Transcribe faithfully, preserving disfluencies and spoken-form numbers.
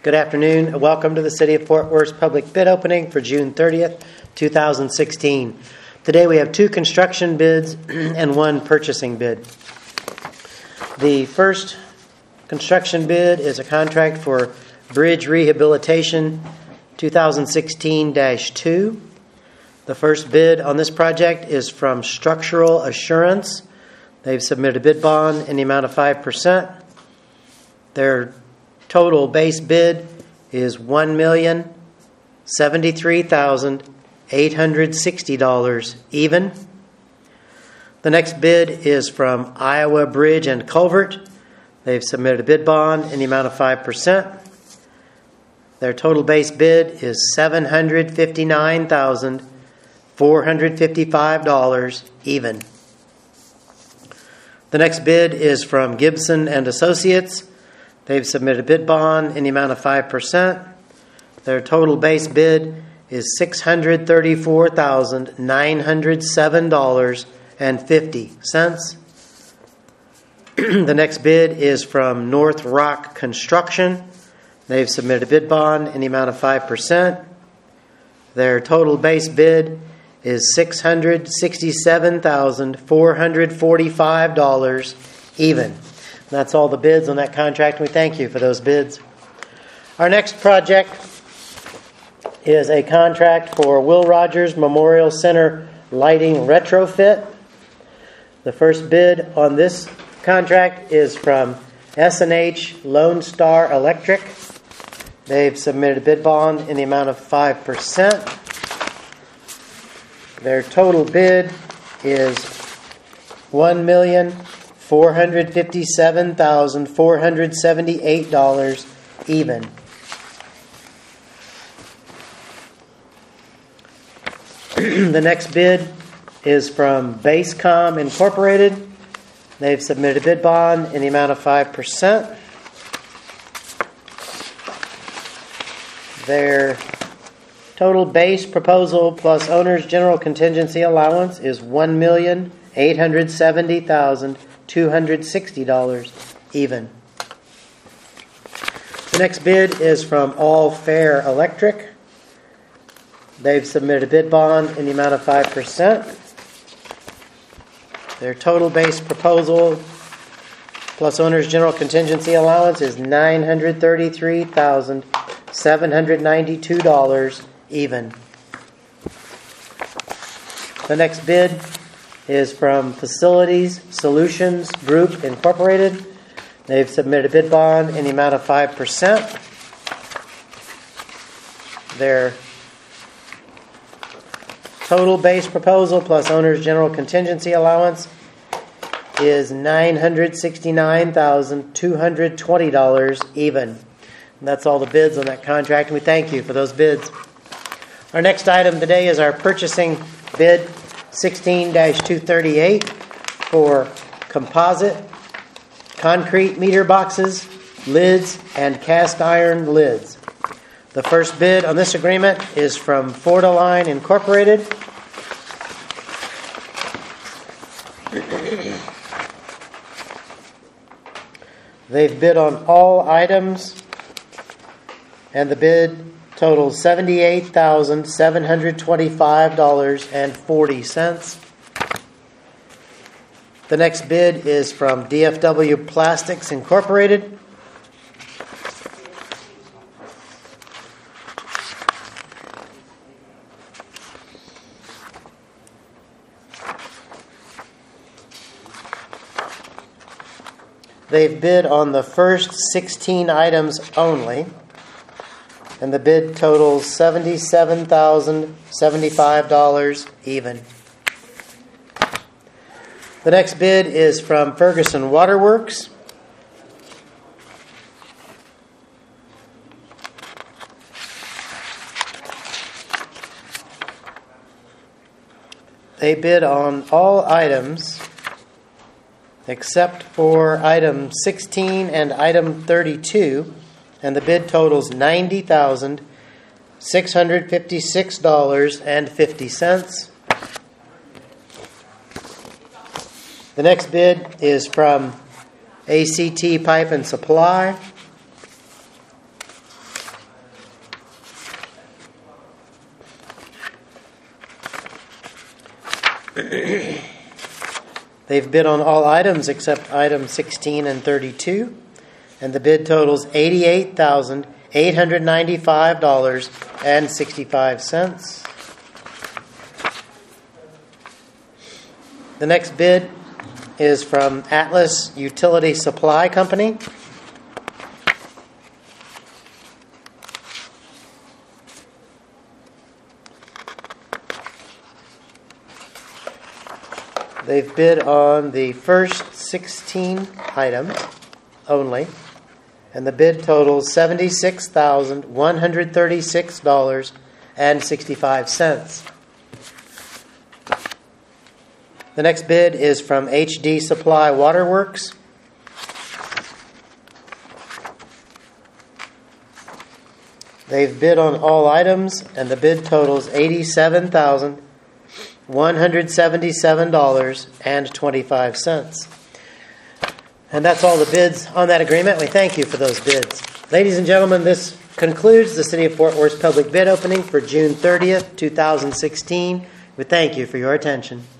Good afternoon and welcome to the City of Fort Worth's public bid opening for June thirtieth, two thousand sixteen. Today we have two construction bids and one purchasing bid. The first construction bid is a contract for bridge rehabilitation two thousand sixteen dash two. The first bid on this project is from Structural Assurance. They've submitted a bid bond in the amount of five percent. Their total base bid is one million seventy-three thousand eight hundred sixty dollars even. The next bid is from Iowa Bridge and Culvert. They've submitted a bid bond in the amount of five percent. Their total base bid is seven hundred fifty-nine thousand four hundred fifty-five dollars even. The next bid is from Gibson and Associates. They've submitted a bid bond in the amount of five percent. Their total base bid is six hundred thirty-four thousand nine hundred seven dollars and fifty cents. The next bid is from North Rock Construction. They've submitted a bid bond in the amount of five percent. Their total base bid is six hundred sixty-seven thousand four hundred forty-five dollars even. That's all the bids on that contract. We thank you for those bids. Our next project is a contract for Will Rogers Memorial Center lighting retrofit. The first bid on this contract is from S and H Lone Star Electric. They've submitted a bid bond in the amount of five percent. Their total bid is one million four hundred fifty-seven thousand four hundred seventy-eight dollars even. The next bid is from Basecom Incorporated. They've submitted a bid bond in the amount of five percent. Their total base proposal plus owner's general contingency allowance is one million eight hundred seventy thousand two hundred sixty dollars even. The next bid is from All Fair Electric. They've submitted a bid bond in the amount of five percent. Their total base proposal plus owner's general contingency allowance is nine hundred thirty-three thousand seven hundred ninety-two dollars even. The next bid is from Facilities Solutions Group Incorporated. They've submitted a bid bond in the amount of five percent. Their total base proposal plus owner's general contingency allowance is nine hundred sixty-nine thousand two hundred twenty dollars even. And that's all the bids on that contract, and we thank you for those bids. Our next item today is our purchasing bid sixteen dash two thirty-eight for composite concrete meter boxes, lids, and cast iron lids. The first bid on this agreement is from Fortiline Incorporated. They've bid on all items, and the bid totals seventy-eight thousand seven hundred twenty-five dollars and forty cents. The next bid is from D F W Plastics Incorporated. They've bid on the first sixteen items only, and the bid totals seventy-seven thousand seventy-five dollars even. The next bid is from Ferguson Waterworks. They bid on all items except for item sixteen and item thirty-two, and the bid totals ninety thousand six hundred fifty-six dollars and fifty cents. The next bid is from A C T Pipe and Supply. They've bid on all items except items sixteen and thirty-two, and the bid totals eighty-eight thousand eight hundred ninety-five dollars and sixty-five cents. The next bid is from Atlas Utility Supply Company. They've bid on the first sixteen items only, and the bid totals seventy-six thousand one hundred thirty-six dollars and sixty-five cents. The next bid is from H D Supply Waterworks. They've bid on all items, and the bid totals eighty-seven thousand one hundred seventy-seven dollars and twenty-five cents. And that's all the bids on that agreement. We thank you for those bids. Ladies and gentlemen, this concludes the City of Fort Worth's public bid opening for June thirtieth, two thousand sixteen. We thank you for your attention.